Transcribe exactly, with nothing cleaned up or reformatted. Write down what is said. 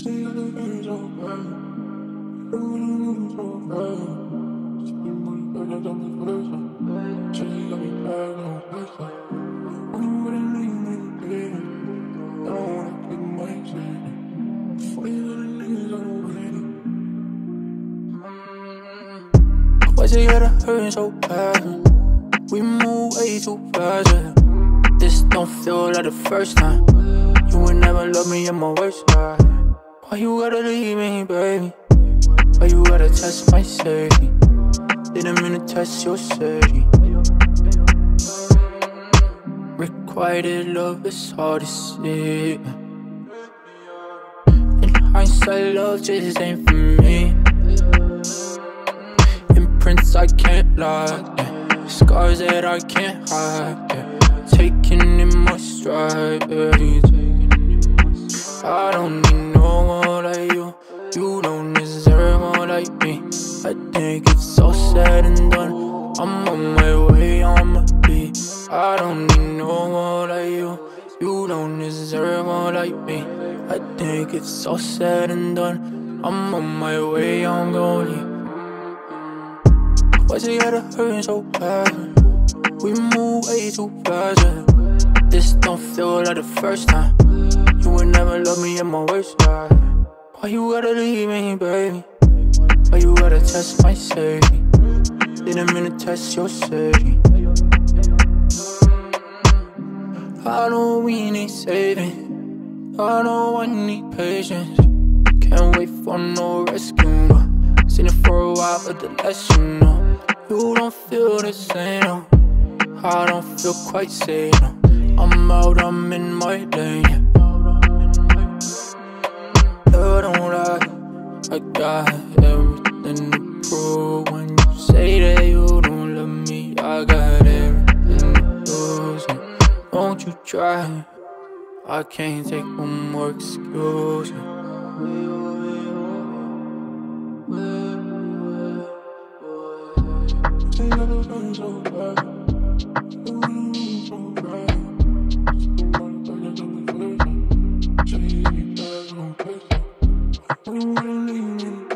Why's it gotta hurt so bad? We move way too fast, yeah. This don't feel like the first time. You would never love me in my worst side. Why you gotta leave me, baby? Why you gotta test my safety? Didn't mean to test your safety. Requited love is hard to see. In hindsight, love just ain't for me. Imprints I can't lie, yeah. Scars that I can't hide, yeah. Taking in my stride, yeah. I don't need no one like you. You don't deserve one like me. I think it's so said and done. I'm on my way, I'ma be. I don't need no one like you. You don't deserve one like me. I think it's so said and done. I'm on my way, I'm gon' leave. Why's it gotta hurt so bad? We move way too fast, yeah. This don't feel like the first time. You would never love me in my worst side. Why you gotta leave me, baby? Why you gotta test my safety? Didn't mean to test your safety. I know we need saving. I know I need patience. Can't wait for no rescue, no. Seen it for a while, but the less you know. You don't feel the same, no. I don't feel quite safe, no. I'm out, I'm in my lane. You don't lie, I got everything to prove. When you say that you don't love me, I got everything to lose. Won't you try? I can't take one more excuse. When you really leave me.